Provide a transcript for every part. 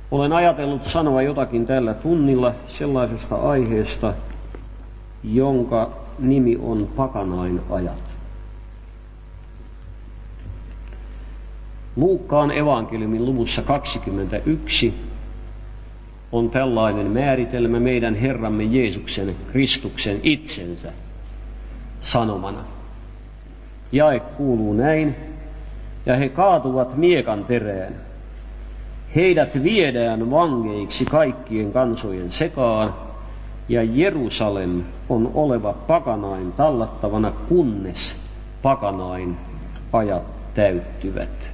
Olen ajatellut sanoa jotakin tällä tunnilla sellaisesta aiheesta, jonka nimi on pakanain ajat. Luukkaan evankeliumin luvussa 21 on tällainen määritelmä meidän Herramme Jeesuksen Kristuksen itsensä sanomana. Jae kuuluu näin: ja he kaatuvat miekan perään. Heidät viedään vangeiksi kaikkien kansojen sekaan, ja Jerusalem on oleva pakanain tallattavana, kunnes pakanain ajat täyttyvät.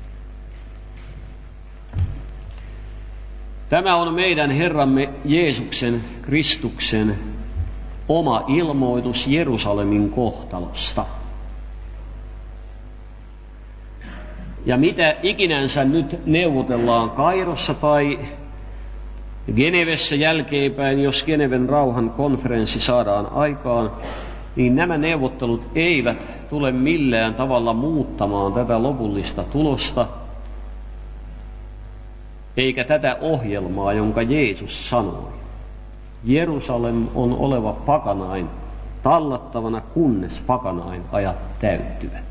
Tämä on meidän Herramme Jeesuksen Kristuksen oma ilmoitus Jerusalemin kohtalosta. Ja mitä ikinänsä nyt neuvotellaan Kairossa tai Genevessä jälkeenpäin, jos Geneven rauhan konferenssi saadaan aikaan, niin nämä neuvottelut eivät tule millään tavalla muuttamaan tätä lopullista tulosta, eikä tätä ohjelmaa, jonka Jeesus sanoi. Jerusalem on oleva pakanain tallattavana, kunnes pakanain ajat täyttyvät.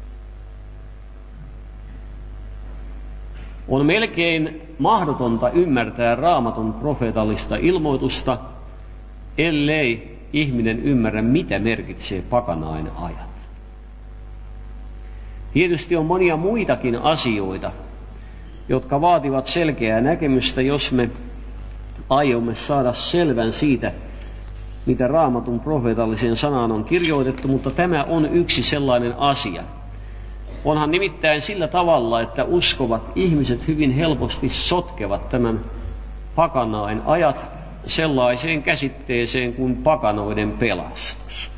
On melkein mahdotonta ymmärtää Raamatun profeetallista ilmoitusta, ellei ihminen ymmärrä, mitä merkitsee pakanain ajat. Tietysti on monia muitakin asioita, jotka vaativat selkeää näkemystä, jos me aiomme saada selvän siitä, mitä Raamatun profeetalliseen sanaan on kirjoitettu, mutta tämä on yksi sellainen asia. Onhan nimittäin sillä tavalla, että uskovat ihmiset hyvin helposti sotkevat tämän pakanain ajat sellaiseen käsitteeseen kuin pakanoiden pelastus.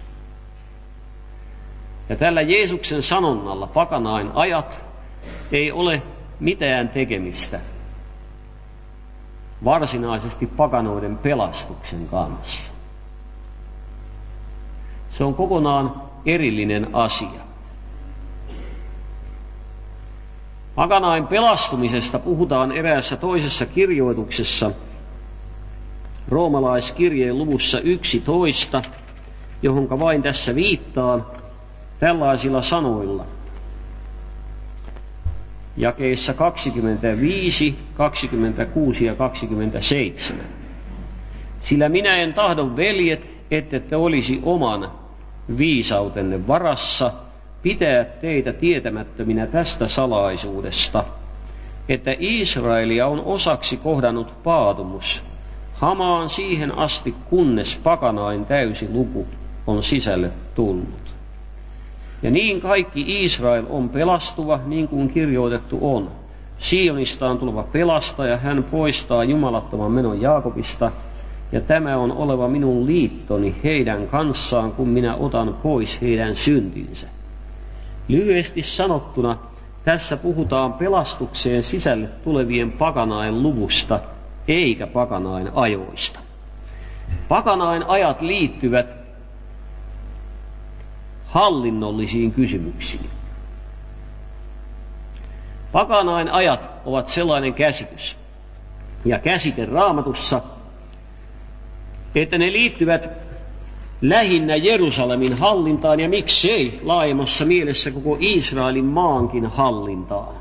Ja tällä Jeesuksen sanonnalla pakanain ajat ei ole mitään tekemistä varsinaisesti pakanoiden pelastuksen kanssa. Se on kokonaan erillinen asia. Pakanain pelastumisesta puhutaan eräässä toisessa kirjoituksessa, roomalaiskirjeen luvussa 11, johonka vain tässä viittaan tällaisilla sanoilla. Jakeissa 25, 26 ja 27. Sillä minä en tahdo, veljet, ette te olisi oman viisautenne varassa pitää teitä tietämättöminä tästä salaisuudesta, että Israelia on osaksi kohdannut paatumus, hamaan siihen asti, kunnes pakanain täysi luku on sisälle tullut. Ja niin kaikki Israel on pelastuva, niin kuin kirjoitettu on. Sionista on tuleva pelastaja, hän poistaa jumalattoman menon Jaakobista, ja tämä on oleva minun liittoni heidän kanssaan, kun minä otan pois heidän syntinsä. Lyhyesti sanottuna, tässä puhutaan pelastukseen sisälle tulevien pakanain luvusta, eikä pakanain ajoista. Pakanain ajat liittyvät hallinnollisiin kysymyksiin. Pakanain ajat ovat sellainen käsitys ja käsite Raamatussa, että ne liittyvät lähinnä Jerusalemin hallintaan ja miksei laajemmassa mielessä koko Israelin maankin hallintaan.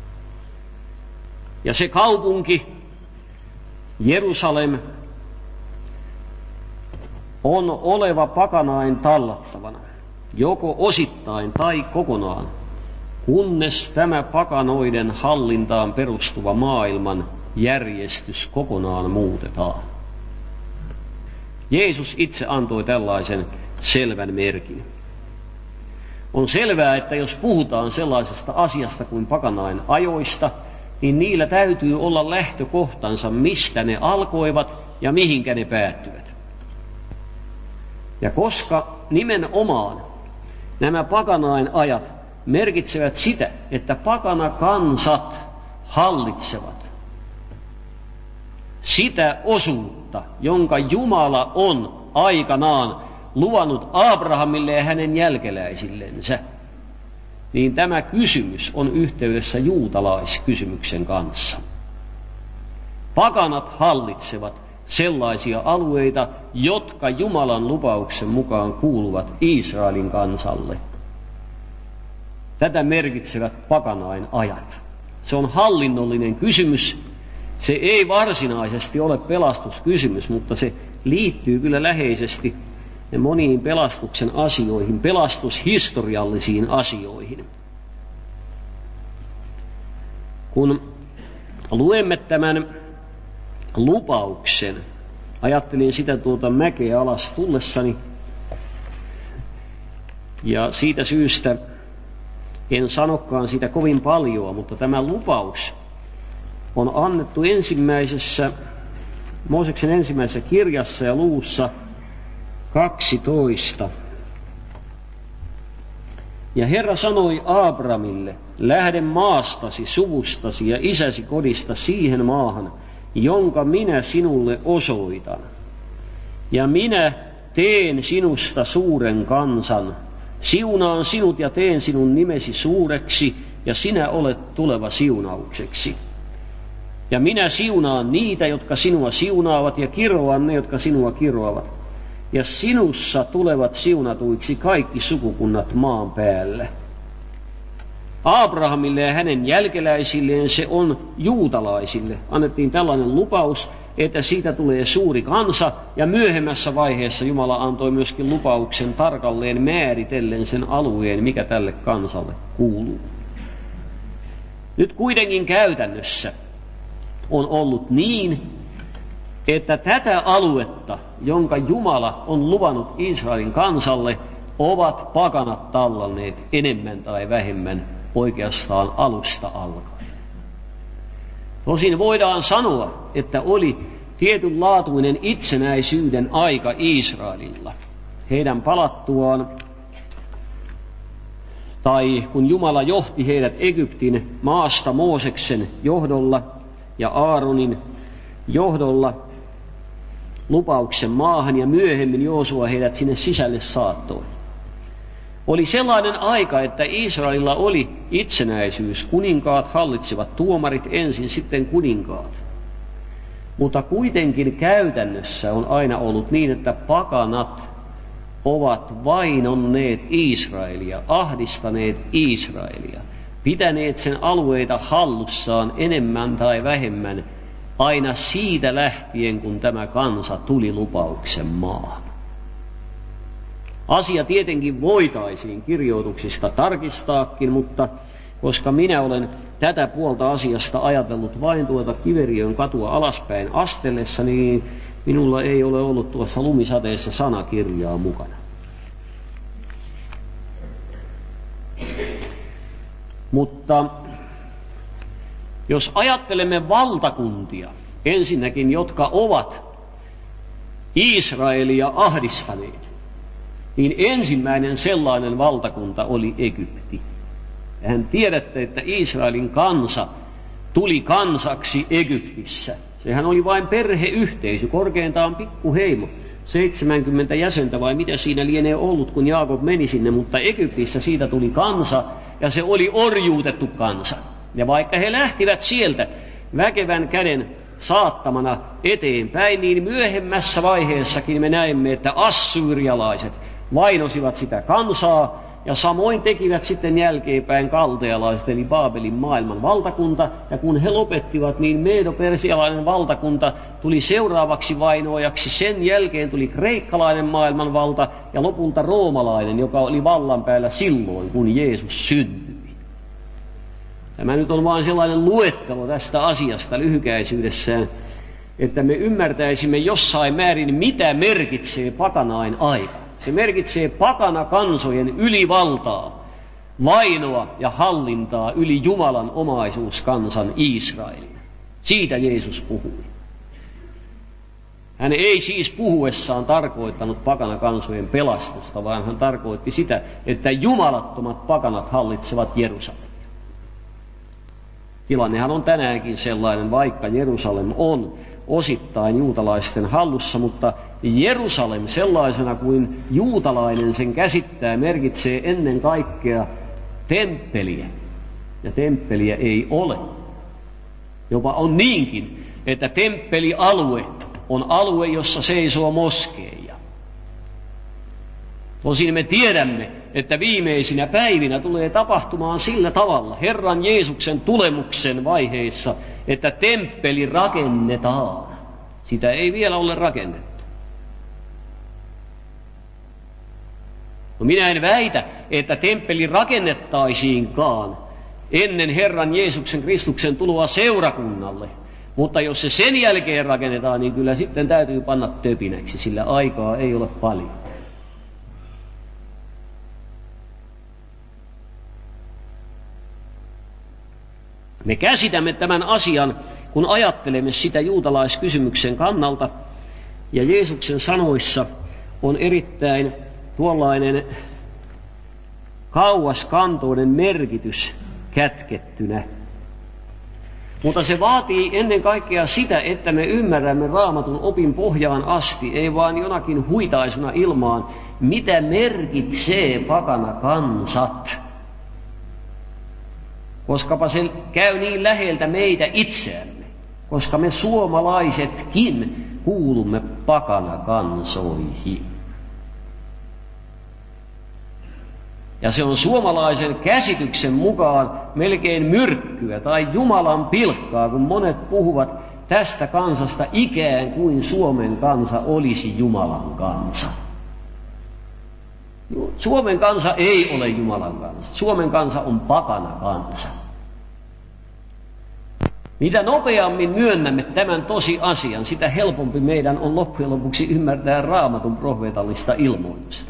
Ja se kaupunki, Jerusalem, on oleva pakanain tallattavana, joko osittain tai kokonaan, kunnes tämä pakanoiden hallintaan perustuva maailman järjestys kokonaan muutetaan. Jeesus itse antoi tällaisen selvän merkin. On selvää, että jos puhutaan sellaisesta asiasta kuin pakanain ajoista, niin niillä täytyy olla lähtökohtansa, mistä ne alkoivat ja mihinkä ne päättyvät. Ja koska nimenomaan nämä pakanain ajat merkitsevät sitä, että pakanakansat hallitsevat sitä osuutta, jonka Jumala on aikanaan luvannut Abrahamille ja hänen jälkeläisillensä, niin tämä kysymys on yhteydessä juutalaiskysymyksen kanssa. pakanat hallitsevat sellaisia alueita, jotka Jumalan lupauksen mukaan kuuluvat Israelin kansalle. Tätä merkitsevät pakanain ajat. Se on hallinnollinen kysymys. Se ei varsinaisesti ole pelastuskysymys, mutta se liittyy kyllä läheisesti moniin pelastuksen asioihin, pelastushistoriallisiin asioihin. Kun luemme tämän lupauksen, ajattelin sitä tuolta mäkeä alas tullessani, ja siitä syystä en sanokaan sitä kovin paljon, mutta tämä lupaus on annettu Mooseksen ensimmäisessä kirjassa ja luvussa 12. Ja Herra sanoi Abrahamille, lähde maastasi, suvustasi ja isäsi kodista siihen maahan, jonka minä sinulle osoitan. Ja minä teen sinusta suuren kansan, siunaan sinut ja teen sinun nimesi suureksi, ja sinä olet tuleva siunaukseksi. Ja minä siunaan niitä, jotka sinua siunaavat, ja kiroan ne, jotka sinua kiroavat. Ja sinussa tulevat siunatuiksi kaikki sukukunnat maan päällä. Abrahamille ja hänen jälkeläisilleen, se on juutalaisille, annettiin tällainen lupaus, että siitä tulee suuri kansa, ja myöhemmässä vaiheessa Jumala antoi myöskin lupauksen tarkalleen määritellen sen alueen, mikä tälle kansalle kuuluu. Nyt kuitenkin käytännössä on ollut niin, että tätä aluetta, jonka Jumala on luvannut Israelin kansalle, ovat pakanat tallanneet enemmän tai vähemmän oikeastaan alusta alkaen. Tosin voidaan sanoa, että oli tietynlaatuinen itsenäisyyden aika Israelilla. Heidän palattuaan, tai kun Jumala johti heidät Egyptin maasta Mooseksen johdolla ja Aaronin johdolla lupauksen maahan, ja myöhemmin Joosua heidät sinne sisälle saattoi. Oli sellainen aika, että Israelilla oli itsenäisyys. Kuninkaat hallitsivat, tuomarit ensin, sitten kuninkaat. Mutta kuitenkin käytännössä on aina ollut niin, että pakanat ovat vainonneet Israelia, ahdistaneet Israelia, pitäneet sen alueita hallussaan enemmän tai vähemmän aina siitä lähtien, kun tämä kansa tuli lupauksen maahan. Asia tietenkin voitaisiin kirjoituksista tarkistaakin, mutta koska minä olen tätä puolta asiasta ajatellut vain tuota Kiveriön katua alaspäin astellessa, niin minulla ei ole ollut tuossa lumisateessa sanakirjaa mukana. Mutta jos ajattelemme valtakuntia, ensinnäkin, jotka ovat Israelia ahdistaneet, niin ensimmäinen sellainen valtakunta oli Egypti. Ja hän tiedätte, että Israelin kansa tuli kansaksi Egyptissä. Sehän oli vain perheyhteisö, korkeintaan pikkuheimo, 70 jäsentä vai mitä siinä lienee ollut, kun Jaakob meni sinne, mutta Egyptissä siitä tuli kansa, ja se oli orjuutettu kansa. Ja vaikka he lähtivät sieltä väkevän käden saattamana eteenpäin, niin myöhemmässä vaiheessakin me näemme, että assyrialaiset vainosivat sitä kansaa, ja samoin tekivät sitten jälkeenpäin kaldealaiset, eli Baabelin maailman valtakunta, ja kun he lopettivat, niin medo-persialainen valtakunta tuli seuraavaksi vainoajaksi, sen jälkeen tuli kreikkalainen maailmanvalta, ja lopulta roomalainen, joka oli vallan päällä silloin, kun Jeesus syntyi. Tämä nyt on vain sellainen luettelo tästä asiasta lyhykäisyydessään, että me ymmärtäisimme jossain määrin, mitä merkitsee pakanain aika. Se merkitsee pakana kansojen ylivaltaa, vainoa ja hallintaa yli Jumalan omaisuuskansan Israelin. Siitä Jeesus puhui. Hän ei siis puhuessaan tarkoittanut pakana kansojen pelastusta, vaan hän tarkoitti sitä, että jumalattomat pakanat hallitsevat Jerusalemia. Tilannehan on tänäänkin sellainen, vaikka Jerusalem on osittain juutalaisten hallussa, mutta Jerusalem sellaisena kuin juutalainen sen käsittää merkitsee ennen kaikkea temppeliä. Ja temppeliä ei ole. Jopa on niinkin, että temppelialue on alue, jossa seisoo moskeija. Tosin me tiedämme, että viimeisinä päivinä tulee tapahtumaan sillä tavalla Herran Jeesuksen tulemuksen vaiheissa, että temppeli rakennetaan. Sitä ei vielä ole rakennettu. No minä en väitä, että temppeli rakennettaisiinkaan ennen Herran Jeesuksen Kristuksen tuloa seurakunnalle. Mutta jos se sen jälkeen rakennetaan, niin kyllä sitten täytyy panna töpinäksi, sillä aikaa ei ole paljon. Me käsitämme tämän asian, kun ajattelemme sitä juutalaiskysymyksen kannalta, ja Jeesuksen sanoissa on erittäin tuollainen kauaskantoinen merkitys kätkettynä. Mutta se vaatii ennen kaikkea sitä, että me ymmärrämme Raamatun opin pohjaan asti, ei vaan jonakin huitaisuna ilmaan, mitä merkitsee pakana kansat. Koskapa se käy niin läheltä meitä itseämme, koska me suomalaisetkin kuulumme pakana kansoihin. Ja se on suomalaisen käsityksen mukaan melkein myrkkyä tai Jumalan pilkkaa, kun monet puhuvat tästä kansasta ikään kuin Suomen kansa olisi Jumalan kansa. Suomen kansa ei ole Jumalan kansa. Suomen kansa on pakana kansa. Mitä nopeammin myönnämme tämän tosiasian, sitä helpompi meidän on loppujen lopuksi ymmärtää Raamatun profeetallista ilmoitusta.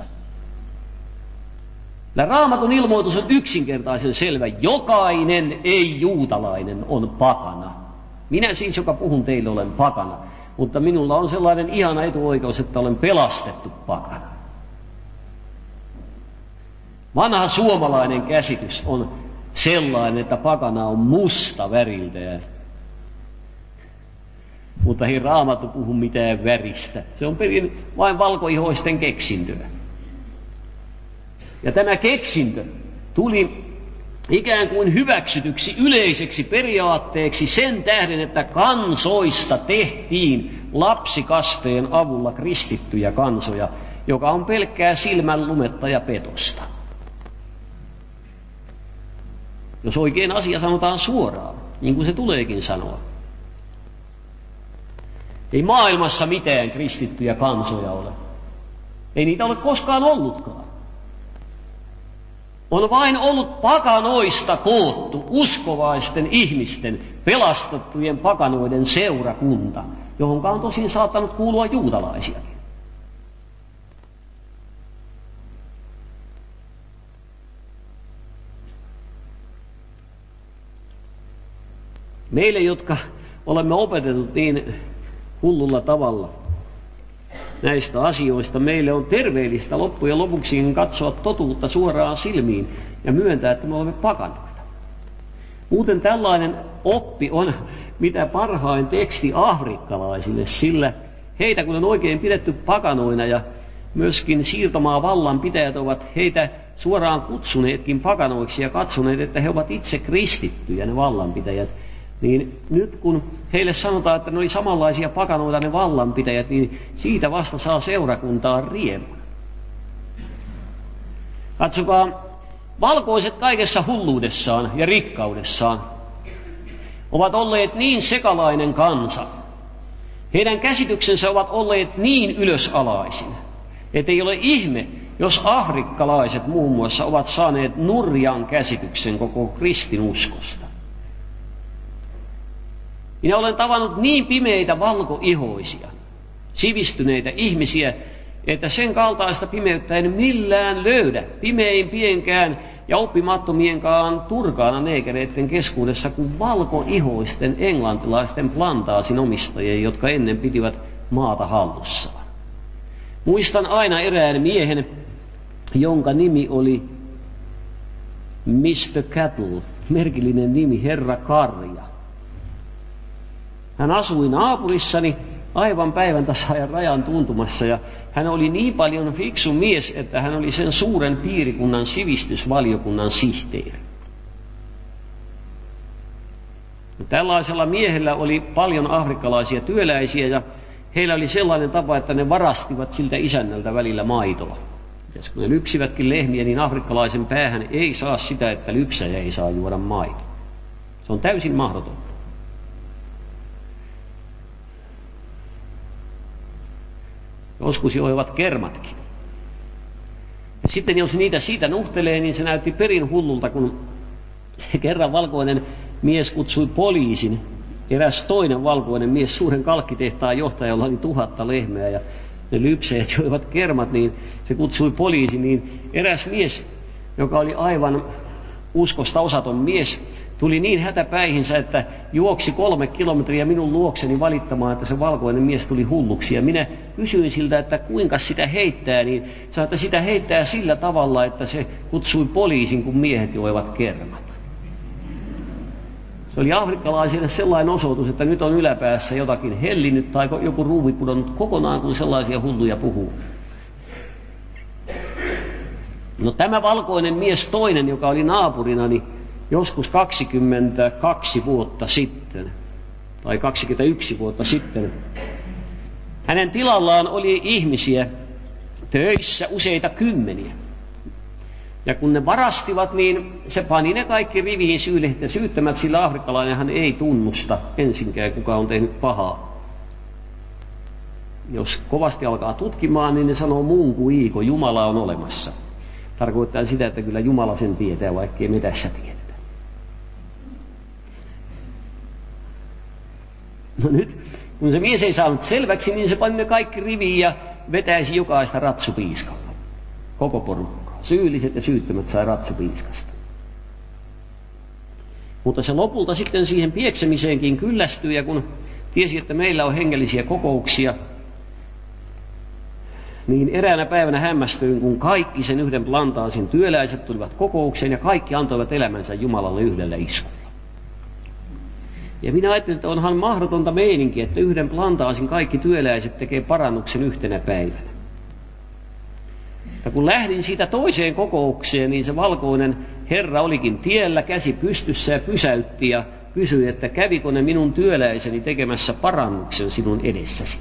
Raamatun ilmoitus on yksinkertaisen selvä. Jokainen ei-juutalainen on pakana. Minä siis, joka puhun teille, olen pakana. Mutta minulla on sellainen ihana etuoikeus, että olen pelastettu pakana. Vanha suomalainen käsitys on sellainen, että pakana on musta väriltään. Mutta ei Raamattu puhu mitään väristä. Se on perin vain valkoihoisten keksintöä. Ja tämä keksintö tuli ikään kuin hyväksytyksi yleiseksi periaatteeksi sen tähden, että kansoista tehtiin lapsikasteen avulla kristittyjä kansoja, joka on pelkkää silmänlumetta ja petosta. Jos oikein asia sanotaan suoraan, niin kuin se tuleekin sanoa. Ei maailmassa mitään kristittyjä kansoja ole. Ei niitä ole koskaan ollutkaan. On vain ollut pakanoista koottu uskovaisten ihmisten, pelastettujen pakanoiden seurakunta, johon on tosin saattanut kuulua juutalaisiakin. Meille, jotka olemme opetetut niin hullulla tavalla näistä asioista, meille on terveellistä loppujen lopuksi katsoa totuutta suoraan silmiin ja myöntää, että me olemme pakanoita. Muuten tällainen oppi on mitä parhain teksti afrikkalaisille, sillä heitä kun on oikein pidetty pakanoina ja myöskin siirtomaa vallanpitäjät ovat heitä suoraan kutsuneetkin pakanoiksi ja katsoneet, että he ovat itse kristittyjä, ne vallanpitäjät, niin nyt kun heille sanotaan, että ne oli samanlaisia pakanoita ne vallanpitäjät, niin siitä vasta saa seurakuntaa riemun. Katsokaa, valkoiset kaikessa hulluudessaan ja rikkaudessaan ovat olleet niin sekalainen kansa. Heidän käsityksensä ovat olleet niin ylösalaisin, että ei ole ihme, jos afrikkalaiset muun muassa ovat saaneet nurjan käsityksen koko kristinuskosta. Minä olen tavannut niin pimeitä valkoihoisia, sivistyneitä ihmisiä, että sen kaltaista pimeyttä en millään löydä pimeimpienkään ja oppimattomienkaan turkaana neekereiden keskuudessa kuin valkoihoisten englantilaisten plantaasin omistajien, jotka ennen pitivät maata hallussaan. Muistan aina erään miehen, jonka nimi oli Mr. Cattle, merkillinen nimi, herra Karja. Hän asui naapurissani aivan päivän tasaajan rajan tuntumassa ja hän oli niin paljon fiksu mies, että hän oli sen suuren piirikunnan sivistysvaliokunnan sihteeri. Tällaisella miehellä oli paljon afrikkalaisia työläisiä ja heillä oli sellainen tapa, että ne varastivat siltä isännältä välillä maitoa. Ja kun ne lypsivätkin lehmiä, niin afrikkalaisen päähän ei saa sitä, että lypsäjä ei saa juoda maitoa. Se on täysin mahdotonta. Joskus joivat kermatkin. Ja sitten jos niitä siitä nuhtelee, niin se näytti perin hullulta, kun kerran valkoinen mies kutsui poliisin. Eräs toinen valkoinen mies, suuren kalkkitehtaan johtaja, jolla oli 1000 lehmää ja ne lypsäjät joivat kermat, niin se kutsui poliisin. Niin eräs mies, joka oli aivan uskosta osaton mies, tuli niin hätäpäihinsä, että juoksi 3 kilometriä minun luokseni valittamaan, että se valkoinen mies tuli hulluksi. Ja minä kysyin siltä, että kuinka sitä heittää, niin sanoi, että sitä heittää sillä tavalla, että se kutsui poliisin, kun miehet joivat kermat. Se oli afrikkalaisille sellainen osoitus, että nyt on yläpäässä jotakin hellinyt tai joku ruuvi pudonnut kokonaan, kun sellaisia hulluja puhuu. No tämä valkoinen mies toinen, joka oli naapurina, niin joskus 22 vuotta sitten, tai 21 vuotta sitten, hänen tilallaan oli ihmisiä töissä useita kymmeniä. Ja kun ne varastivat, niin se pani ne kaikki riviin syyttämät, sillä afrikkalainenhan ei tunnusta ensinkään, kuka on tehnyt pahaa. Jos kovasti alkaa tutkimaan, niin ne sanoo muun kuin Iiko, Jumala on olemassa. Tarkoittaa sitä, että kyllä Jumala sen tietää, vaikkei me tässä tiedetä. No nyt, kun se mies ei saanut selväksi, niin se pani ne kaikki riviin ja vetäisi jokaista ratsupiiskalla. Koko porukkaa. Syylliset ja syyttömät sai ratsupiiskasta. Mutta se lopulta sitten siihen pieksemiseenkin kyllästyi, ja kun tiesi, että meillä on hengellisiä kokouksia, niin eräänä päivänä hämmästyin, kun kaikki sen yhden plantaasin työläiset tulivat kokoukseen ja kaikki antoivat elämänsä Jumalalle yhdellä iskulla. Ja minä ajattelin, että onhan mahdotonta meininki, että yhden plantaasin kaikki työläiset tekee parannuksen yhtenä päivänä. Ja kun lähdin siitä toiseen kokoukseen, niin se valkoinen herra olikin tiellä, käsi pystyssä ja pysäytti ja kysyi, että kävikö ne minun työläiseni tekemässä parannuksen sinun edessäsi.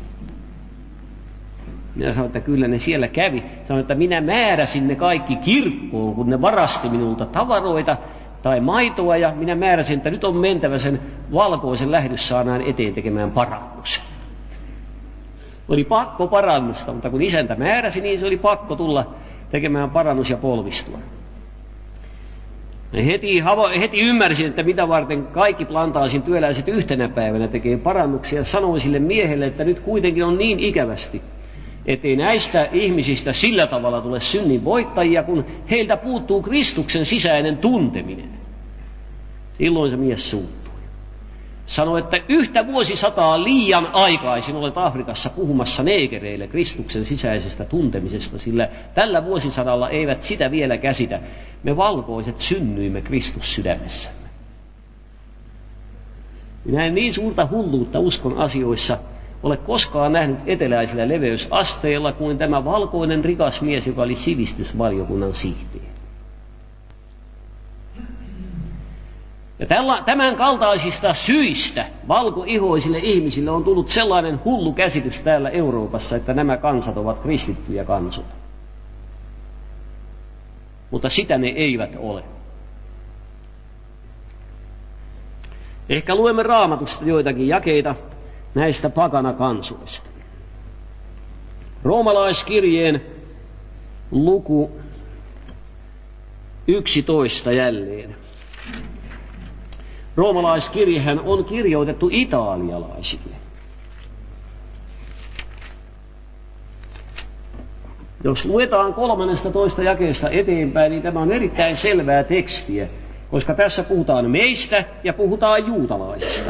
Minä sanoin, että kyllä ne siellä kävi. Sanoin, että minä määräsin ne kaikki kirkkoon, kun ne varasti minulta tavaroita tai maitoa, ja minä määräsin, että nyt on mentävä sen valkoisen lähdyssaanaan eteen tekemään parannus. Oli pakko parannusta, mutta kun isäntä määräsi, niin se oli pakko tulla tekemään parannus ja polvistua. Ja heti ymmärsin, että mitä varten kaikki plantaasin työläiset yhtenä päivänä tekee parannuksia, ja sanoin sille miehelle, että nyt kuitenkin on niin ikävästi, ettei näistä ihmisistä sillä tavalla tule synnin voittajia, kun heiltä puuttuu Kristuksen sisäinen tunteminen. Silloin se mies suuttui. Sanoi, että yhtä vuosisataa liian aikaisin olet Afrikassa puhumassa neekereille Kristuksen sisäisestä tuntemisesta, sillä tällä vuosisadalla eivät sitä vielä käsitä. Me valkoiset synnyimme Kristus sydämessämme. Minä en niin suurta hulluutta uskon asioissa ole koskaan nähnyt eteläisellä leveysasteella kuin tämä valkoinen rikas mies, joka oli sivistysvaliokunnan sihteeri. Ja tämän kaltaisista syistä valkoihoisille ihmisille on tullut sellainen hullu käsitys täällä Euroopassa, että nämä kansat ovat kristittyjä kansoja. Mutta sitä ne eivät ole. Ehkä luemme Raamatusta joitakin jakeita näistä pakanakansoista. Roomalaiskirjeen luku 11 jälleen. Roomalaiskirjehän on kirjoitettu italialaisille. Jos luetaan 13 jakeesta eteenpäin, niin tämä on erittäin selvää tekstiä, koska tässä puhutaan meistä ja puhutaan juutalaisista.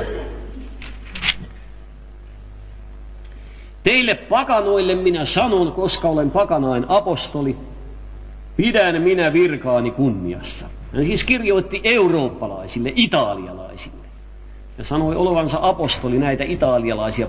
Teille pakanoille minä sanon, koska olen pakanain apostoli, pidän minä virkaani kunniassa. Hän siis kirjoitti eurooppalaisille, italialaisille, ja sanoi olevansa apostoli näitä italialaisia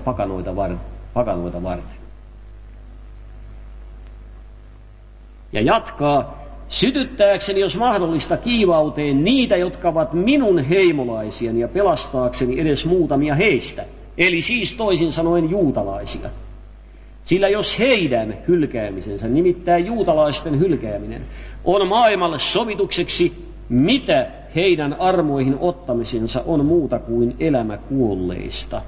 pakanoita varten. Ja jatkaa, sytyttääkseni, jos mahdollista, kiivauteen niitä, jotka ovat minun heimolaisiani, ja pelastaakseni edes muutamia heistä, eli siis toisin sanoen juutalaisia. Sillä jos heidän hylkäämisensä, nimittäin juutalaisten hylkääminen, on maailmalle sovitukseksi, mitä heidän armoihin ottamisensa on muuta kuin elämä kuolleista.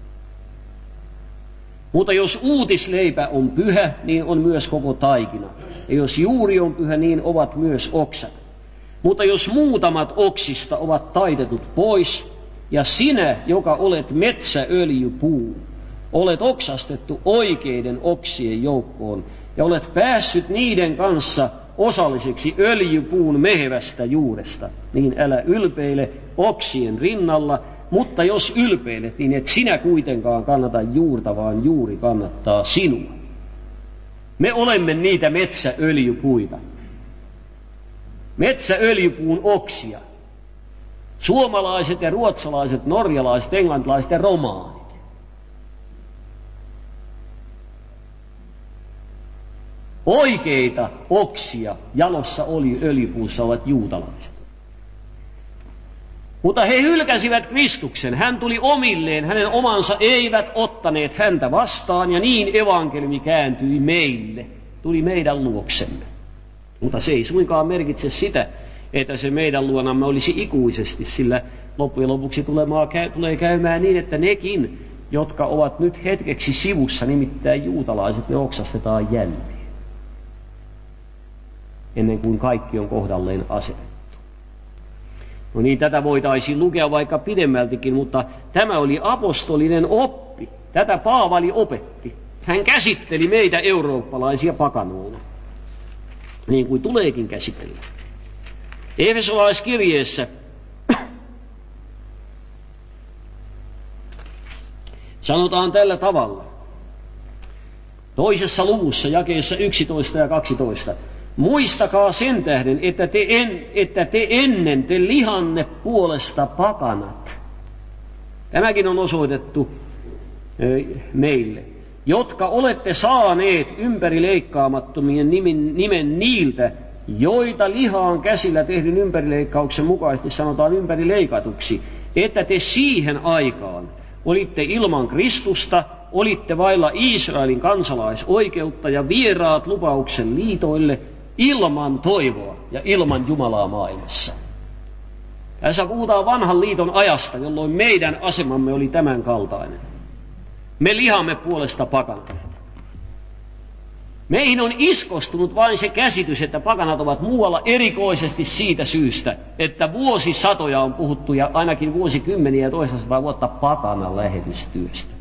Mutta jos uutisleipä on pyhä, niin on myös koko taikina. Ja jos juuri on pyhä, niin ovat myös oksat. Mutta jos muutamat oksista ovat taitetut pois, ja sinä, joka olet metsäöljypuu, olet oksastettu oikeiden oksien joukkoon, ja olet päässyt niiden kanssa osalliseksi öljypuun mehevästä juuresta, niin älä ylpeile oksien rinnalla, mutta jos ylpeilet, niin et sinä kuitenkaan kannata juurta, vaan juuri kannattaa sinua. Me olemme niitä metsäöljypuita. Metsäöljypuun oksia. Suomalaiset ja ruotsalaiset, norjalaiset, englantilaiset ja romaanit. Oikeita oksia jalossa öljypuussa ovat juutalaiset. Mutta he hylkäsivät Kristuksen. Hän tuli omilleen, hänen omansa eivät ottaneet häntä vastaan, ja niin evankeliumi kääntyi meille, tuli meidän luoksemme. Mutta se ei suinkaan merkitse sitä, että se meidän luonamme olisi ikuisesti, sillä loppujen lopuksi tulee käymään niin, että nekin, jotka ovat nyt hetkeksi sivussa, nimittäin juutalaiset, ne oksastetaan jälleen, ennen kuin kaikki on kohdalleen asetettu. No niin, tätä voitaisiin lukea vaikka pidemmältikin, mutta tämä oli apostolinen oppi. Tätä Paavali opetti. Hän käsitteli meitä eurooppalaisia pakanoina, niin kuin tuleekin käsitellä. Efesolaiskirjeessä sanotaan tällä tavalla. 2. luvussa, jakeessa 11 ja 12. Muistakaa sen tähden, että te ennen te lihanne puolesta pakanat. Tämäkin on osoitettu meille, jotka olette saaneet ympärileikkaamattomien nimen niiltä, joita lihaan käsillä tehdyn ympärileikkauksen mukaisesti sanotaan ympärileikatuksi, että te siihen aikaan olitte ilman Kristusta, olitte vailla Israelin kansalaisoikeutta ja vieraat lupauksen liitoille, ilman toivoa ja ilman Jumalaa maailmassa. Tässä puhutaan vanhan liiton ajasta, jolloin meidän asemamme oli tämän kaltainen. Me lihamme puolesta pakanat. Meihin on iskostunut vain se käsitys, että pakanat ovat muualla erikoisesti siitä syystä, että vuosisatoja on puhuttu ja ainakin vuosikymmeniä ja toistasataa vuotta pakanan lähetystyöstä.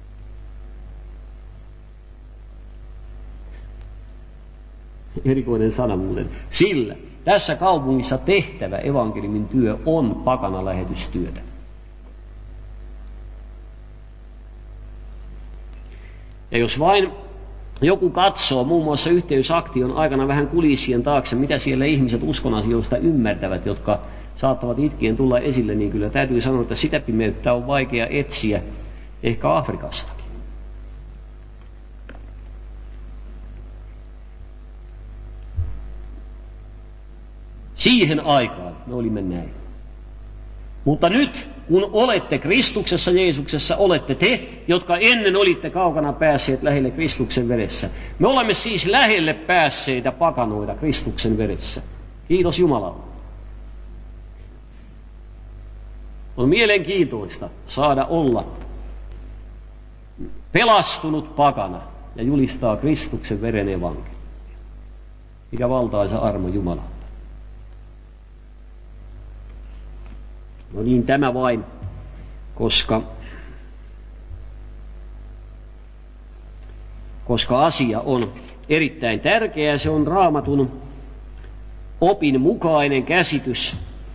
Erikoinen sana muuten. Sillä tässä kaupungissa tehtävä evankeliumin työ on pakanalähetystyötä. Ja jos vain joku katsoo muun muassa yhteysaktion aikana vähän kulissien taakse, mitä siellä ihmiset uskonasioista ymmärtävät, jotka saattavat itkien tulla esille, niin kyllä täytyy sanoa, että sitä pimeyttä on vaikea etsiä ehkä Afrikastakin. Siihen aikaan me olimme näin. Mutta nyt, kun olette Kristuksessa, Jeesuksessa, olette te, jotka ennen olitte kaukana päässeet lähelle Kristuksen veressä. Me olemme siis lähelle päässeitä pakanoita Kristuksen veressä. Kiitos Jumalalle. On mielenkiintoista saada olla pelastunut pakana ja julistaa Kristuksen veren evankeliumia. Mikä valtaisa armo Jumalalta. No niin, tämä vain, koska asia on erittäin tärkeä, se on Raamatun opin mukainen käsitys,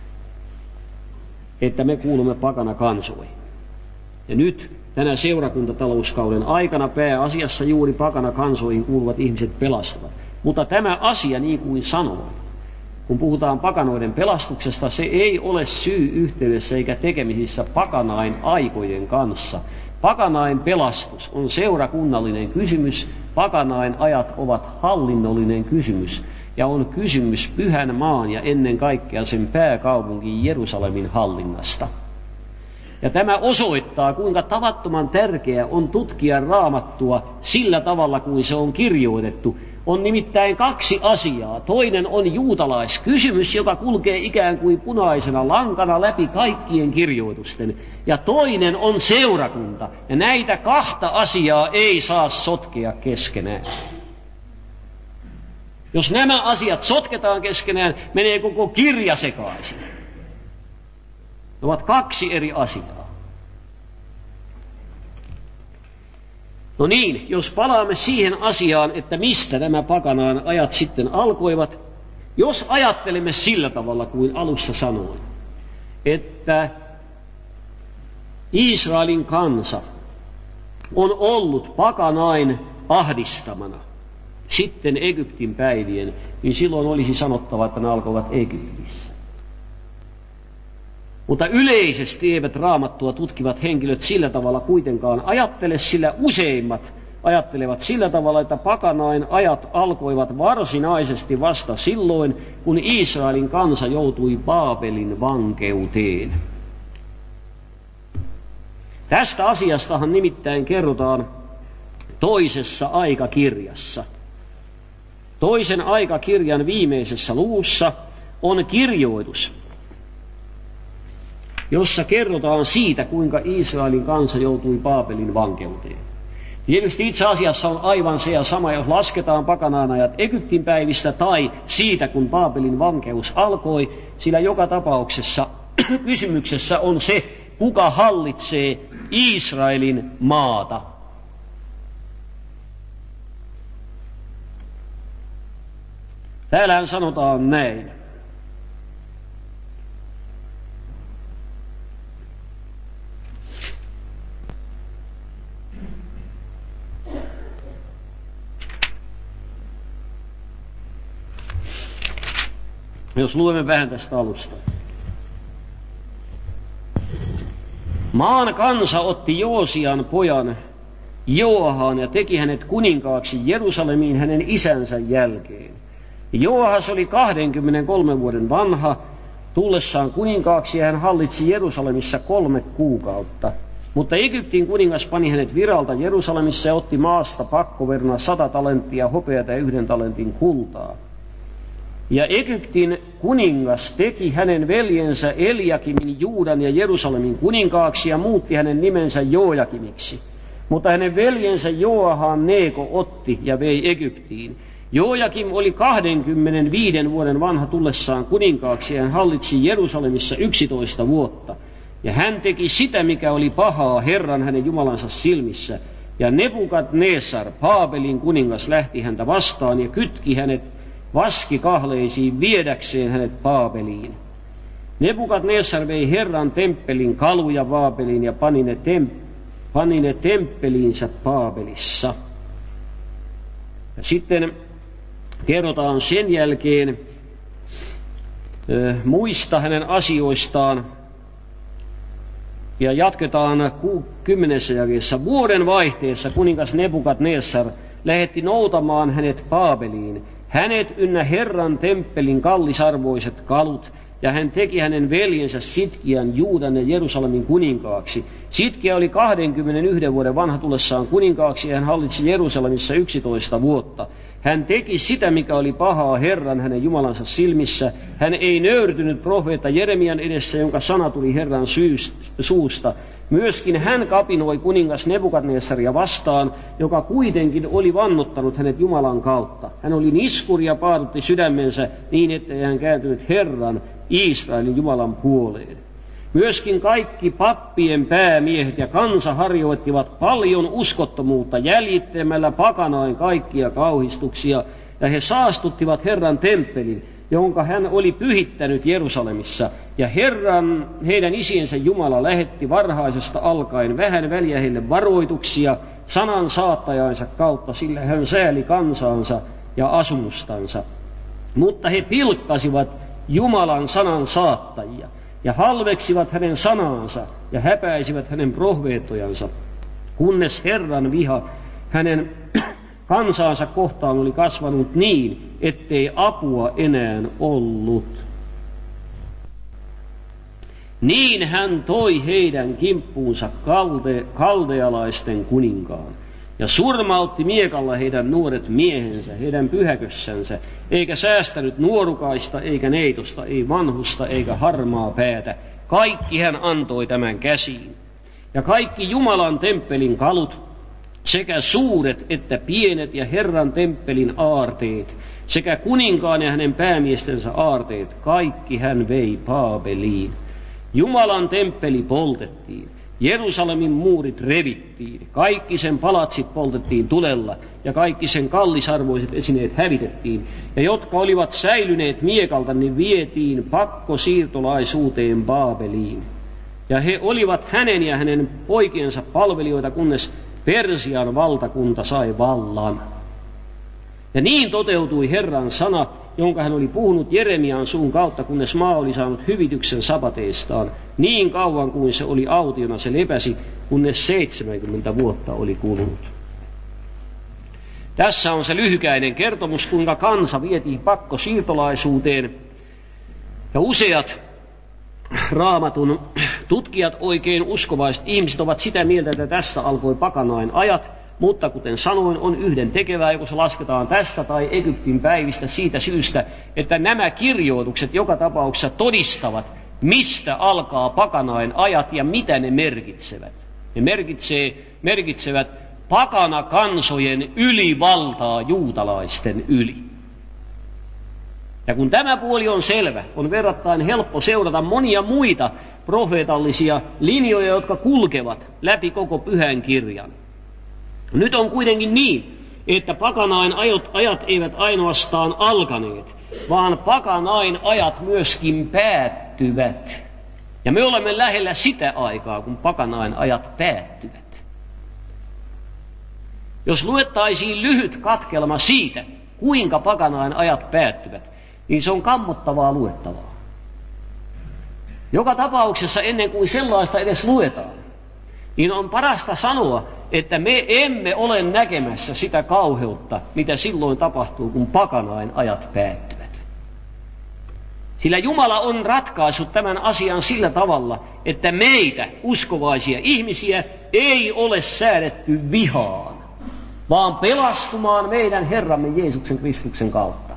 että me kuulumme pakana kansoihin. Ja nyt tänä seurakuntatalouskauden aikana pääasiassa juuri pakana kansoihin kuuluvat ihmiset pelastuvat. Mutta tämä asia, niin kuin sanoin, kun puhutaan pakanoiden pelastuksesta, se ei ole syy-yhteydessä eikä tekemisissä pakanain aikojen kanssa. Pakanain pelastus on seurakunnallinen kysymys, pakanain ajat ovat hallinnollinen kysymys. ja on kysymys pyhän maan ja ennen kaikkea sen pääkaupunkin Jerusalemin hallinnasta. Ja tämä osoittaa, kuinka tavattoman tärkeää on tutkia Raamattua sillä tavalla, kuin se on kirjoitettu. On nimittäin kaksi asiaa. Toinen on juutalaiskysymys, joka kulkee ikään kuin punaisena lankana läpi kaikkien kirjoitusten. Ja toinen on seurakunta. Ja näitä kahta asiaa ei saa sotkea keskenään. Jos nämä asiat sotketaan keskenään, menee koko kirja sekaisin. Ne ovat kaksi eri asiaa. No niin, jos palaamme siihen asiaan, että mistä nämä pakanaan ajat sitten alkoivat, jos ajattelemme sillä tavalla kuin alussa sanoin, että Israelin kansa on ollut pakanain ahdistamana sitten Egyptin päivien, niin silloin olisi sanottava, että ne alkoivat Egyptissä. Mutta yleisesti eivät Raamattua tutkivat henkilöt sillä tavalla kuitenkaan ajattele, sillä useimmat ajattelevat sillä tavalla, että pakanain ajat alkoivat varsinaisesti vasta silloin, kun Israelin kansa joutui Baabelin vankeuteen. Tästä asiastahan nimittäin kerrotaan toisessa aikakirjassa. Toisen aikakirjan viimeisessä luvussa on kirjoitus, jossa kerrotaan siitä, kuinka Israelin kansa joutui Baabelin vankeuteen. Tietysti itse asiassa on aivan se ja sama, jos lasketaan pakanaan ajat Egyptin päivistä tai siitä, kun Baabelin vankeus alkoi, sillä joka tapauksessa kysymyksessä on se, kuka hallitsee Israelin maata. Täällähän sanotaan näin. Jos luemme vähän tästä alusta. Maan kansa otti Joosian pojan Joahan ja teki hänet kuninkaaksi Jerusalemiin hänen isänsä jälkeen. Joahas oli 23 vuoden vanha tullessaan kuninkaaksi ja hän hallitsi Jerusalemissa 3 kuukautta. Mutta Egyptin kuningas pani hänet viralta Jerusalemissa ja otti maasta pakkoverna 100 talenttia hopeata ja 1 talentin kultaa. Ja Egyptin kuningas teki hänen veljensä Eliakimin Juudan ja Jerusalemin kuninkaaksi ja muutti hänen nimensä Joajakimiksi. Mutta hänen veljensä Joahan Neeko otti ja vei Egyptiin. Joajakim oli 25 vuoden vanha tullessaan kuninkaaksi ja hän hallitsi Jerusalemissa 11 vuotta. Ja hän teki sitä, mikä oli pahaa Herran hänen Jumalansa silmissä. Ja Nebukadnessar, Baabelin kuningas, lähti häntä vastaan ja kytki hänet vaskikahleisiin viedäkseen hänet Baabeliin. Nebukadnessar vei Herran temppelin kaluja Baabeliin ja pani ne temppeliinsä Baabelissa. Ja sitten kerrotaan sen jälkeen muista hänen asioistaan ja jatketaan 10. jakeessa. Vuoden vaihteessa kuningas Nebukadnessar lähetti noutamaan hänet Baabeliin, hänet ynnä Herran temppelin kallisarvoiset kalut, ja hän teki hänen veljensä Sitkian Juudan ja Jerusalemin kuninkaaksi. Sitkia oli 21 vuoden vanha tullessaan kuninkaaksi ja hän hallitsi Jerusalemissa 11 vuotta. Hän teki sitä, mikä oli pahaa Herran hänen Jumalansa silmissä. Hän ei nöyrtynyt profeetta Jeremian edessä, jonka sana tuli Herran suusta. Myöskin hän kapinoi kuningas Nebukadnessaria vastaan, joka kuitenkin oli vannottanut hänet Jumalan kautta. Hän oli niskuri ja paadutti sydämensä niin, ettei hän kääntynyt Herran, Israelin Jumalan puoleen. Myöskin kaikki pappien päämiehet ja kansa harjoittivat paljon uskottomuutta jäljittämällä pakanain kaikkia kauhistuksia, ja he saastuttivat Herran temppelin, jonka hän oli pyhittänyt Jerusalemissa. Ja Herran, heidän isiensä Jumala, lähetti varhaisesta alkaen vähän väliä heille varoituksia sanan saattajansa kautta, sillä hän sääli kansansa ja asumustansa. Mutta he pilkkasivat Jumalan sanan saattajia ja halveksivat hänen sanaansa ja häpäisivät hänen profeettojansa, kunnes Herran viha hänen kansaansa kohtaan oli kasvanut niin, ettei apua enää ollut. Niin hän toi heidän kimppuunsa kaldealaisten kuninkaan ja surmautti miekalla heidän nuoret miehensä, heidän pyhäkössänsä, eikä säästänyt nuorukaista, eikä neitosta, ei vanhusta, eikä harmaa päätä. Kaikki hän antoi tämän käsiin. Ja kaikki Jumalan temppelin kalut, sekä suuret että pienet ja Herran temppelin aarteet, sekä kuninkaan ja hänen päämiestensä aarteet, kaikki hän vei Baabeliin. Jumalan temppeli poltettiin, Jerusalemin muurit revittiin, kaikki sen palatsit poltettiin tulella ja kaikki sen kallisarvoiset esineet hävitettiin. Ja jotka olivat säilyneet miekalta, niin vietiin pakkosiirtolaisuuteen Baabeliin. Ja he olivat hänen ja hänen poikiensa palvelijoita, kunnes Persian valtakunta sai vallan. Ja niin toteutui Herran sana, jonka hän oli puhunut Jeremian suun kautta, kunnes maa oli saanut hyvityksen sabateistaan. Niin kauan kuin se oli autiona, se lepäsi, kunnes 70 vuotta oli kulunut. Tässä on se lyhykäinen kertomus, kuinka kansa vietiin pakkosiirtolaisuuteen. Ja useat Raamatun tutkijat, oikein uskovaiset ihmiset, ovat sitä mieltä, että tästä alkoi pakanain ajat. Mutta kuten sanoin, on yhden tekevää, joko se lasketaan tästä tai Egyptin päivistä siitä syystä, että nämä kirjoitukset joka tapauksessa todistavat, mistä alkaa pakanain ajat ja mitä ne merkitsevät. Ne merkitsevät pakana kansojen ylivaltaa juutalaisten yli. Ja kun tämä puoli on selvä, on verrattain helppo seurata monia muita profeetallisia linjoja, jotka kulkevat läpi koko pyhän kirjan. Nyt on kuitenkin niin, että pakanain ajat eivät ainoastaan alkaneet, vaan pakanain ajat myöskin päättyvät. Ja me olemme lähellä sitä aikaa, kun pakanain ajat päättyvät. Jos luettaisiin lyhyt katkelma siitä, kuinka pakanain ajat päättyvät, niin se on kammottavaa luettavaa. Joka tapauksessa ennen kuin sellaista edes luetaan, niin on parasta sanoa, että me emme ole näkemässä sitä kauheutta, mitä silloin tapahtuu, kun pakanain ajat päättyvät. Sillä Jumala on ratkaissut tämän asian sillä tavalla, että meitä, uskovaisia ihmisiä, ei ole säädetty vihaan, vaan pelastumaan meidän Herramme Jeesuksen Kristuksen kautta.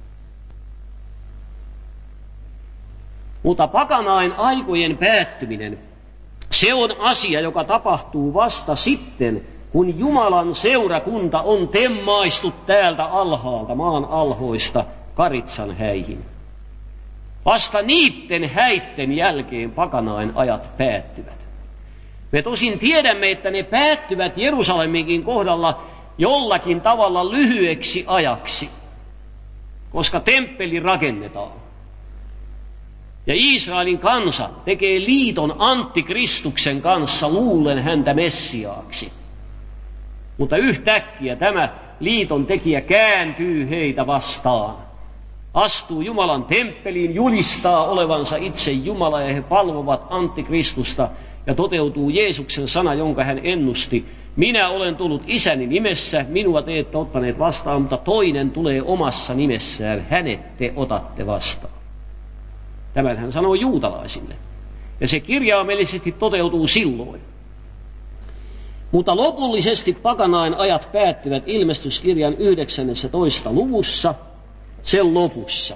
Mutta pakanain aikojen päättyminen, se on asia, joka tapahtuu vasta sitten, kun Jumalan seurakunta on temmaistu täältä alhaalta, maan alhoista, Karitsan häihin. Vasta niiden häitten jälkeen pakanain ajat päättyvät. Me tosin tiedämme, että ne päättyvät Jerusaleminkin kohdalla jollakin tavalla lyhyeksi ajaksi, koska temppeli rakennetaan. Ja Israelin kansa tekee liiton Antikristuksen kanssa luullen häntä Messiaaksi. Mutta yhtäkkiä tämä liiton tekijä kääntyy heitä vastaan. Astuu Jumalan temppeliin, julistaa olevansa itse Jumala ja he palvovat Antikristusta. Ja toteutuu Jeesuksen sana, jonka hän ennusti. Minä olen tullut isäni nimessä, minua te ette ottaneet vastaan, mutta toinen tulee omassa nimessään, hänet te otatte vastaan. Tämän hän sanoo juutalaisille. Ja se kirjaimellisesti toteutuu silloin. Mutta lopullisesti pakanain ajat päättyvät ilmestyskirjan 19. luvussa, sen lopussa.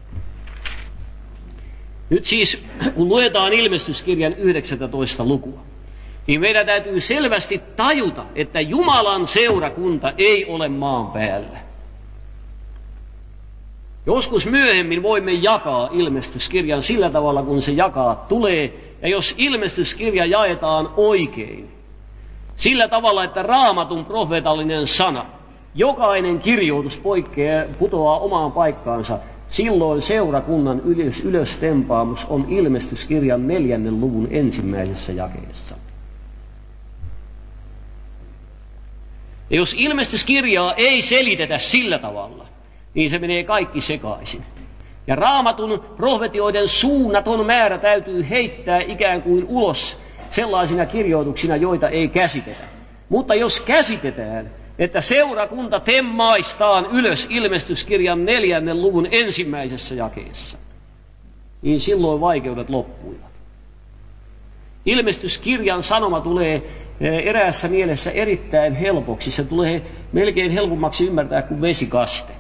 Nyt siis, kun luetaan ilmestyskirjan 19. lukua, niin meidän täytyy selvästi tajuta, että Jumalan seurakunta ei ole maan päällä. Joskus myöhemmin voimme jakaa ilmestyskirjan sillä tavalla, kun se jakaa tulee. Ja jos ilmestyskirja jaetaan oikein, sillä tavalla, että Raamatun profeetallinen sana, jokainen kirjoitus putoaa omaan paikkaansa, silloin seurakunnan ylöstempaamus on ilmestyskirjan 4. luvun 1. jakeessa. Ja jos ilmestyskirjaa ei selitetä sillä tavalla, niin se menee kaikki sekaisin. Ja Raamatun profetioiden suunnaton määrä täytyy heittää ikään kuin ulos sellaisina kirjoituksina, joita ei käsitetä. Mutta jos käsitetään että seurakunta temmaistaan ylös ilmestyskirjan 4. luvun 1. jakeessa, niin silloin vaikeudet loppuivat. Ilmestyskirjan sanoma tulee eräässä mielessä erittäin helpoksi. Se tulee melkein helpommaksi ymmärtää kuin vesikaste.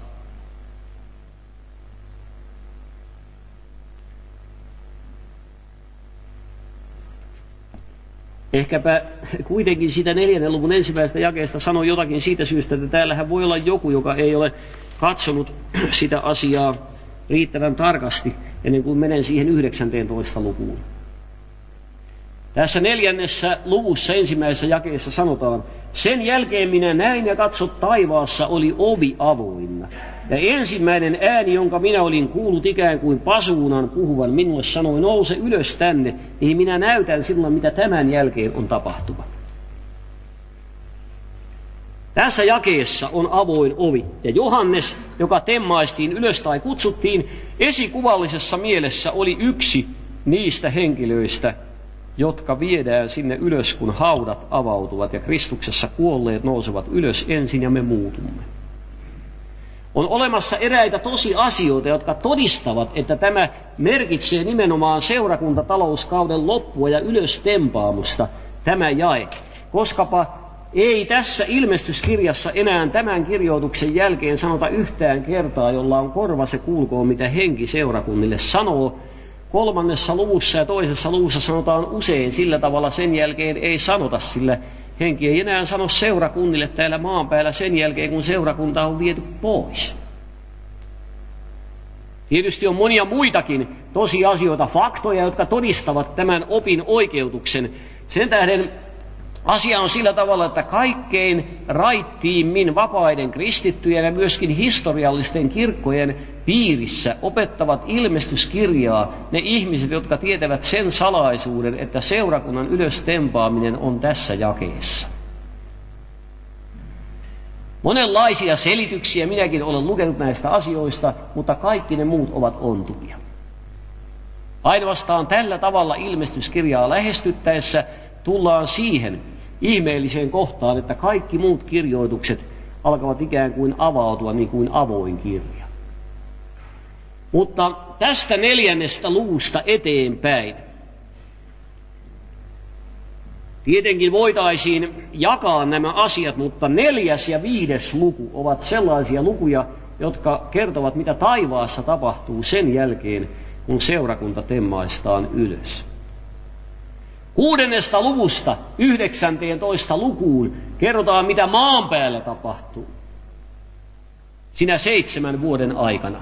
Ehkäpä kuitenkin siitä 4. luvun 1. jakeesta sanoo jotakin siitä syystä, että täällähän voi olla joku, joka ei ole katsonut sitä asiaa riittävän tarkasti ennen kuin menen siihen 19. lukuun. Tässä 4. luvussa 1. jakeessa sanotaan, sen jälkeen minä näin ja katso taivaassa oli ovi avoinna. Ja ensimmäinen ääni, jonka minä olin kuullut ikään kuin pasuunan puhuvan, minulle sanoi, nouse ylös tänne, niin minä näytän silloin, mitä tämän jälkeen on tapahtuva. Tässä jakeessa on avoin ovi, ja Johannes, joka temmaistiin ylös tai kutsuttiin, esikuvallisessa mielessä oli yksi niistä henkilöistä, jotka viedään sinne ylös, kun haudat avautuvat ja Kristuksessa kuolleet nousevat ylös ensin ja me muutumme. On olemassa eräitä tosiasioita, jotka todistavat, että tämä merkitsee nimenomaan seurakuntatalouskauden loppua ja ylöstempaamusta, tämä jae. Koskapa ei tässä ilmestyskirjassa enää tämän kirjoituksen jälkeen sanota yhtään kertaa, jolla on korva se kuulkoon, mitä henki seurakunnille sanoo. 3. luvussa ja 2. luvussa sanotaan usein sillä tavalla, sen jälkeen ei sanota, sillä henki ei enää sano seurakunnille täällä maan päällä sen jälkeen, kun seurakunta on viety pois. Tietysti on monia muitakin tosiasioita, faktoja, jotka todistavat tämän opin oikeutuksen. Sen tähden asia on sillä tavalla, että kaikkein raittiimmin vapaiden kristittyjen ja myöskin historiallisten kirkkojen piirissä opettavat ilmestyskirjaa ne ihmiset, jotka tietävät sen salaisuuden, että seurakunnan ylöstempaaminen on tässä jakeessa. Monenlaisia selityksiä minäkin olen lukenut näistä asioista, mutta kaikki ne muut ovat ontuvia. Ainoastaan tällä tavalla ilmestyskirjaa lähestyttäessä tullaan siihen ihmeelliseen kohtaan, että kaikki muut kirjoitukset alkavat ikään kuin avautua niin kuin avoin kirja. Mutta tästä 4. luvusta eteenpäin tietenkin voitaisiin jakaa nämä asiat, mutta 4. ja 5. luku ovat sellaisia lukuja, jotka kertovat, mitä taivaassa tapahtuu sen jälkeen, kun seurakunta temmaistaan ylös. 6. luvusta 19. lukuun kerrotaan, mitä maan päällä tapahtuu sinä 7 vuoden aikana.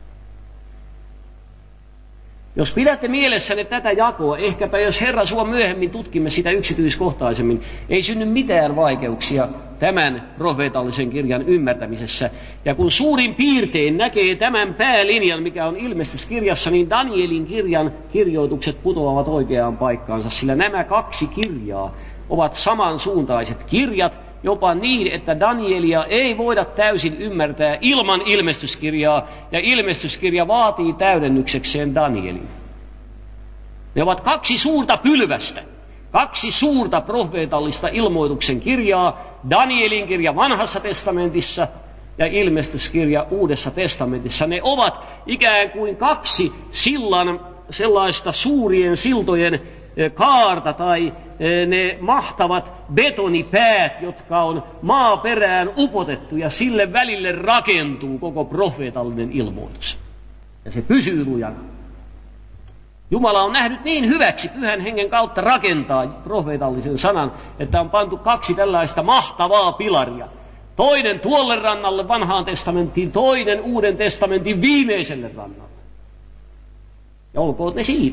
Jos pidätte mielessänne tätä jakoa, ehkäpä jos Herra suo myöhemmin tutkimme sitä yksityiskohtaisemmin, ei synny mitään vaikeuksia tämän profeetallisen kirjan ymmärtämisessä. Ja kun suurin piirtein näkee tämän päälinjan, mikä on ilmestyskirjassa, niin Danielin kirjan kirjoitukset putoavat oikeaan paikkaansa, sillä nämä 2 kirjaa ovat samansuuntaiset kirjat, jopa niin, että Danielia ei voida täysin ymmärtää ilman ilmestyskirjaa, ja ilmestyskirja vaatii täydennyksekseen Danielin. Ne ovat 2 suurta pylvästä, 2 suurta profeetallista ilmoituksen kirjaa, Danielin kirja Vanhassa testamentissa ja ilmestyskirja Uudessa testamentissa. Ne ovat ikään kuin 2 sillan sellaista suurien siltojen kaarta tai ne mahtavat betonipäät, jotka on maaperään upotettu, ja sille välille rakentuu koko profeetallinen ilmoitus. Ja se pysyy lujana. Jumala on nähnyt niin hyväksi Pyhän Hengen kautta rakentaa profeetallisen sanan, että on pantu 2 tällaista mahtavaa pilaria. Toinen tuolle rannalle Vanhaan testamenttiin, toinen Uuden testamentin viimeiselle rannalle. Ja olkoon ne siinä.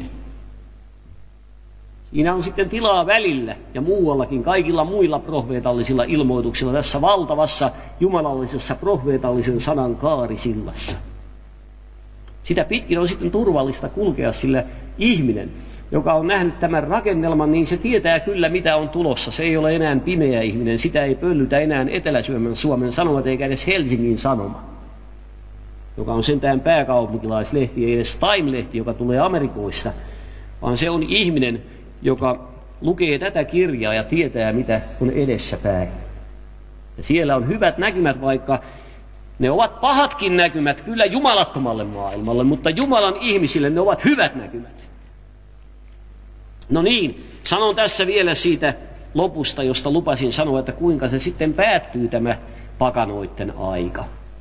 Siinä on sitten tilaa välillä ja muuallakin kaikilla muilla profeetallisilla ilmoituksilla tässä valtavassa jumalallisessa profeetallisen sanan kaarisillassa. Sitä pitkin on sitten turvallista kulkea, sillä ihminen, joka on nähnyt tämän rakennelman, niin se tietää kyllä, mitä on tulossa. Se ei ole enää pimeä ihminen, sitä ei pöllytä enää Etelä-Suomen Sanomat eikä edes Helsingin Sanoma, joka on sentään pääkaupunkilaislehti, ei edes Time-lehti, joka tulee Amerikoista, vaan se on ihminen, joka lukee tätä kirjaa ja tietää, mitä on edessäpäin. Ja siellä on hyvät näkymät, vaikka ne ovat pahatkin näkymät kyllä jumalattomalle maailmalle, mutta Jumalan ihmisille ne ovat hyvät näkymät. No niin, sanon tässä vielä siitä lopusta, josta lupasin sanoa, että kuinka se sitten päättyy tämä pakanoiden aika.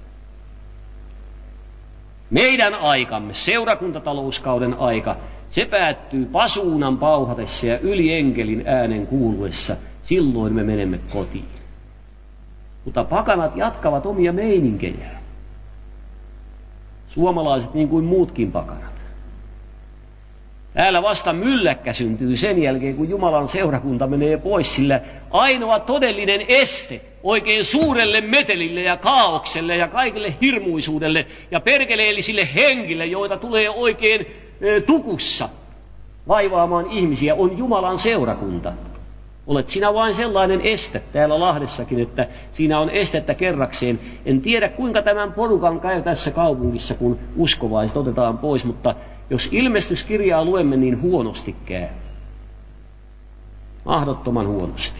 Meidän aikamme, seurakuntatalouskauden aika, se päättyy pasuunan pauhatessa ja ylienkelin äänen kuuluessa. Silloin me menemme kotiin. Mutta pakanat jatkavat omia meininkejään. Suomalaiset niin kuin muutkin pakanat. Täällä vasta mylläkkä syntyy sen jälkeen, kun Jumalan seurakunta menee pois, sillä ainoa todellinen este oikein suurelle metelille ja kaaukselle ja kaikille hirmuisuudelle ja perkeleellisille henkille, joita tulee oikein tukussa vaivaamaan ihmisiä, on Jumalan seurakunta. Olet sinä vain sellainen este täällä Lahdessakin, että siinä on estettä kerrakseen. En tiedä, kuinka tämän porukan käy tässä kaupungissa, kun uskovaiset otetaan pois, mutta jos ilmestyskirjaa luemme, niin huonosti käy. Mahdottoman huonosti.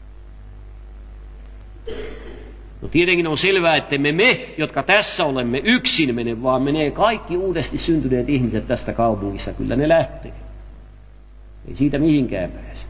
No tietenkin on selvää, että me, jotka tässä olemme, yksin mene, vaan menee kaikki uudesti syntyneet ihmiset tästä kaupungista. Kyllä ne lähtee. Ei siitä mihinkään pääse.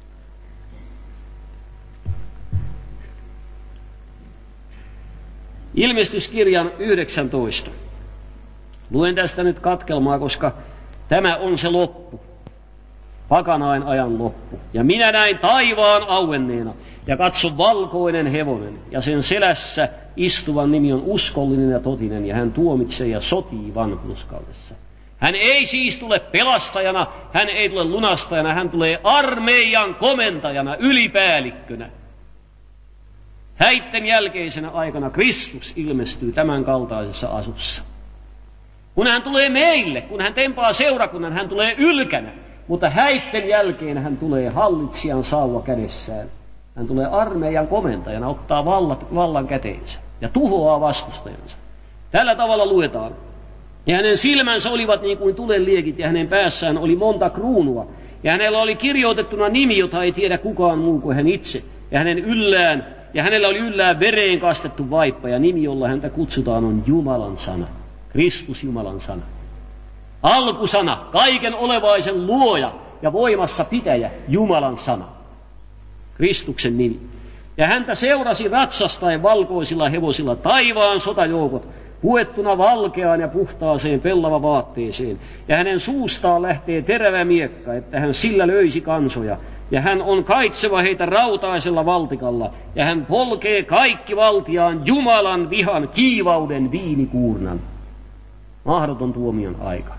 Ilmestyskirjan 19. Luen tästä nyt katkelmaa, koska tämä on se loppu. Pakanain ajan loppu. Ja minä näin taivaan auenneena, ja katso valkoinen hevonen, ja sen selässä istuvan nimi on uskollinen ja totinen, ja hän tuomitsee ja sotii vanhurskaudessa. Hän ei siis tule pelastajana, hän ei tule lunastajana, hän tulee armeijan komentajana, ylipäällikkönä. Häitten jälkeisenä aikana Kristus ilmestyy tämän kaltaisessa asussa. Kun hän tulee meille, kun hän tempaa seurakunnan, hän tulee ylkänä, mutta häitten jälkeen hän tulee hallitsijan sauva kädessään. Hän tulee armeijan komentajana, ottaa vallan käteensä ja tuhoaa vastustajansa. Tällä tavalla luetaan. Ja hänen silmänsä olivat niin kuin tulenliekit ja hänen päässään oli monta kruunua. Ja hänellä oli kirjoitettuna nimi, jota ei tiedä kukaan muu kuin hän itse. Ja hänellä oli yllään vereen kastettu vaippa ja nimi, jolla häntä kutsutaan, on Jumalan sana. Kristus Jumalan sana. Alkusana, kaiken olevaisen luoja ja voimassa pitäjä, Jumalan sana. Kristuksen nimi. Ja häntä seurasi ratsastaen valkoisilla hevosilla taivaan sotajoukot, puettuna valkeaan ja puhtaaseen pellava vaatteeseen. Ja hänen suustaan lähtee terävä miekka, että hän sillä löisi kansoja. Ja hän on kaitseva heitä rautaisella valtikalla, ja hän polkee kaikki valtiaan Jumalan vihan kiivauden viinikuurnan. Mahdoton tuomion aika.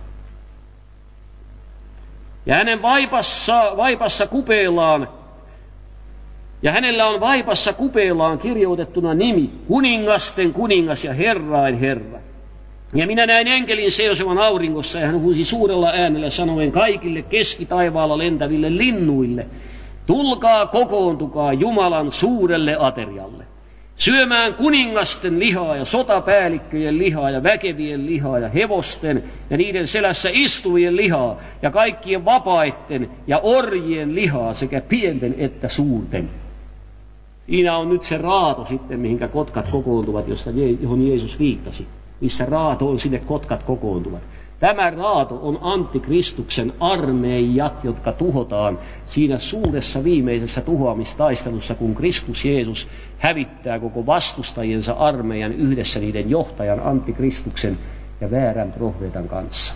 Ja hänen vaipassa kupeellaan, ja hänellä on vaipassa kupeellaan kirjoitettuna nimi, kuningasten kuningas ja herrain herra. Ja minä näin enkelin seisovan auringossa, ja hän huusi suurella äänellä sanoen kaikille keskitaivaalla lentäville linnuille, tulkaa, kokoontukaa Jumalan suurelle aterialle, syömään kuningasten lihaa ja sotapäällikköjen lihaa ja väkevien lihaa ja hevosten ja niiden selässä istuvien lihaa ja kaikkien vapaitten ja orjien lihaa sekä pienten että suurten. Siinä on nyt se raato sitten, mihinkä kotkat kokoontuvat, johon Jeesus viittasi. Missä raato on, sinne kotkat kokoontuvat. Tämä raato on antikristuksen armeijat, jotka tuhotaan siinä suuressa viimeisessä tuhoamistaistelussa, kun Kristus Jeesus hävittää koko vastustajiensa armeijan yhdessä niiden johtajan antikristuksen ja väärän profeetan kanssa.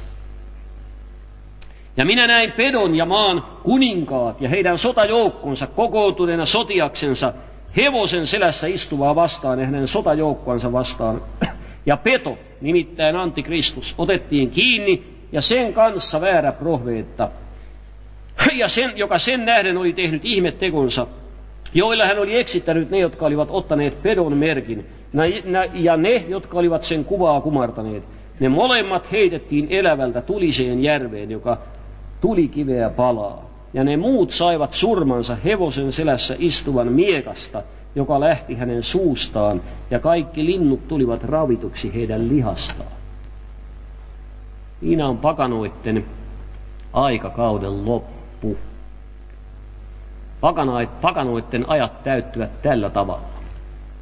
Ja minä näin pedon ja maan kuninkaat ja heidän sotajoukkonsa kokoontuneena sotiaksensa hevosen selässä istuvaa vastaan ja hänen sotajoukkoansa vastaan. Ja peto, nimittäin antikristus, otettiin kiinni ja sen kanssa väärä profeetta, ja joka sen nähden oli tehnyt ihmettekonsa, joilla hän oli eksittänyt ne, jotka olivat ottaneet pedon merkin, ja ne, jotka olivat sen kuvaa kumartaneet. Ne molemmat heitettiin elävältä tuliseen järveen, joka tulikiveä palaa. Ja ne muut saivat surmansa hevosen selässä istuvan miekasta, joka lähti hänen suustaan, ja kaikki linnut tulivat ravituksi heidän lihastaan. Siinä on pakanoiden aikakauden loppu. Pakanoiden ajat täyttyvät tällä tavalla.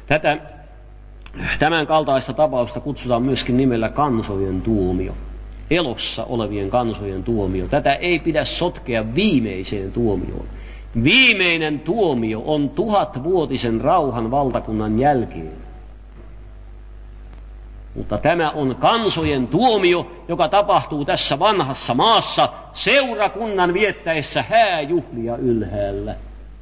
Tämän kaltaista tapausta kutsutaan myöskin nimellä kansojen tuomio. Elossa olevien kansojen tuomio. Tätä ei pidä sotkea viimeiseen tuomioon. Viimeinen tuomio on 1000-vuotisen rauhan valtakunnan jälkeen. Mutta tämä on kansojen tuomio, joka tapahtuu tässä vanhassa maassa seurakunnan viettäessä hääjuhlia ylhäällä.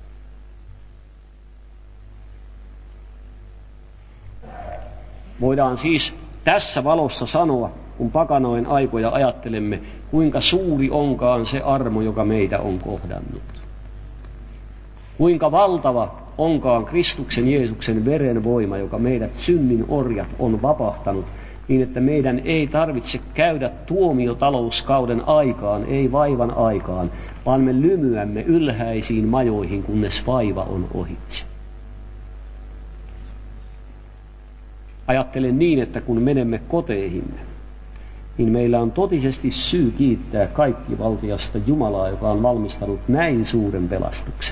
Voidaan siis tässä valossa sanoa, kun pakanoin aikoja ajattelemme, kuinka suuri onkaan se armo, joka meitä on kohdannut. Kuinka valtava onkaan Kristuksen Jeesuksen veren voima, joka meidät synnin orjat on vapahtanut, niin että meidän ei tarvitse käydä tuomiotalouskauden aikaan, ei vaivan aikaan, vaan me lymyämme ylhäisiin majoihin, kunnes vaiva on ohitse. Ajattelen niin, että kun menemme koteihimme, niin meillä on totisesti syy kiittää kaikkivaltiasta Jumalaa, joka on valmistanut näin suuren pelastuksen.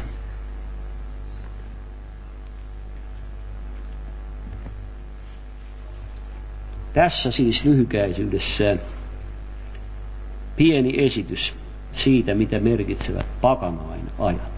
Tässä siis lyhykäisyydessään pieni esitys siitä, mitä merkitsevät pakanain ajat.